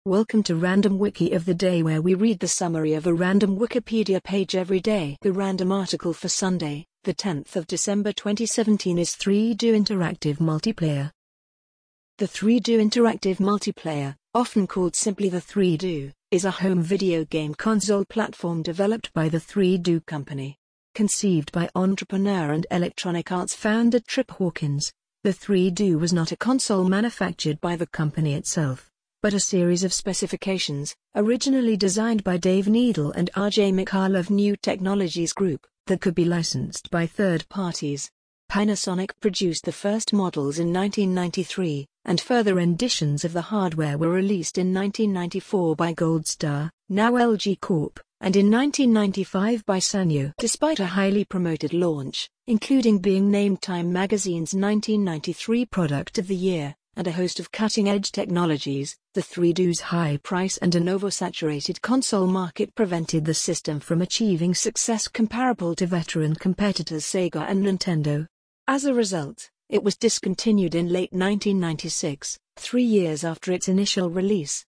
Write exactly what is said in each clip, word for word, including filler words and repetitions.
Welcome to Random Wiki of the Day, where we read the summary of a random Wikipedia page every day. The random article for Sunday, the tenth of December twenty seventeen is three do Interactive Multiplayer. The three do Interactive Multiplayer, often called simply the three do, is a home video game console platform developed by the three do Company. Conceived by entrepreneur and Electronic Arts founder Trip Hawkins, the three do was not a console manufactured by the company itself, but a series of specifications, originally designed by Dave Needle and R J Michal of New Technologies Group, that could be licensed by third parties. Panasonic produced the first models in nineteen ninety-three, and further renditions of the hardware were released in nineteen ninety-four by Goldstar, now L G Corp, and in nineteen ninety-five by Sanyo. Despite a highly promoted launch, including being named Time Magazine's nineteen ninety-three Product of the Year, and a host of cutting-edge technologies, the three do's high price and an oversaturated console market prevented the system from achieving success comparable to veteran competitors Sega and Nintendo. As a result, it was discontinued in late nineteen ninety-six, three years after its initial release.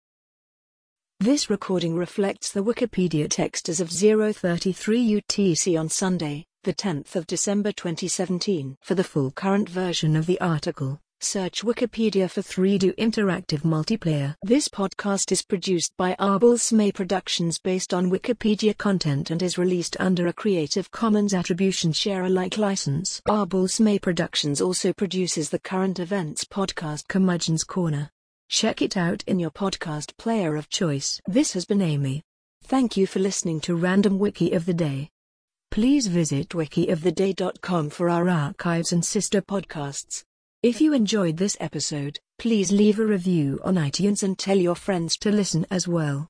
This recording reflects the Wikipedia text as of zero thirty-three U T C on Sunday, the tenth of December twenty seventeen. For the full current version of the article, search Wikipedia for three do Interactive Multiplayer. This podcast is produced by Arbol-Smay Productions based on Wikipedia content and is released under a Creative Commons Attribution Share Alike license. Arbol-Smay Productions also produces the current events podcast Curmudgeon's Corner. Check it out in your podcast player of choice. This has been Amy. Thank you for listening to Random Wiki of the Day. Please visit wiki of the day dot com for our archives and sister podcasts. If you enjoyed this episode, please leave a review on iTunes and tell your friends to listen as well.